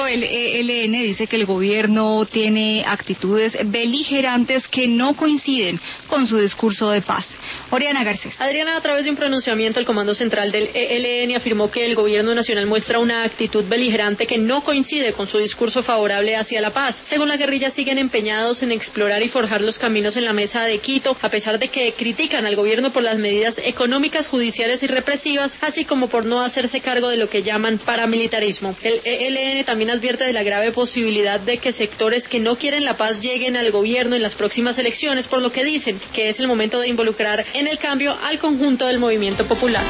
tanto, el ELN dice que el gobierno tiene actitudes beligerantes que no coinciden con su discurso de paz. Oriana Garcés. Adriana, a través de un pronunciamiento, el Comando Central del ELN afirmó que el gobierno nacional muestra una actitud beligerante que no coincide con su discurso favorable hacia la paz. Según la guerrilla, siguen empeñados en explorar y forjar los caminos en la mesa de Quito, a pesar de que critican al gobierno por las medidas económicas, judiciales y represivas, así como por no hacerse cargo de lo que llaman paramilitarismo. El ELN también advierte de la grave posibilidad de que sectores que no quieren la paz lleguen al gobierno en las próximas elecciones, por lo que dicen que es el momento de involucrar en el cambio al conjunto del movimiento popular.